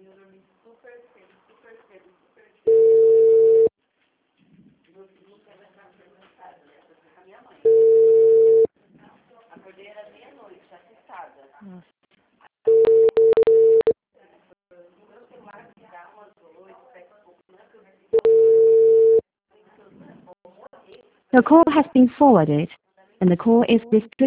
The call has been forwarded, and the call is distributed.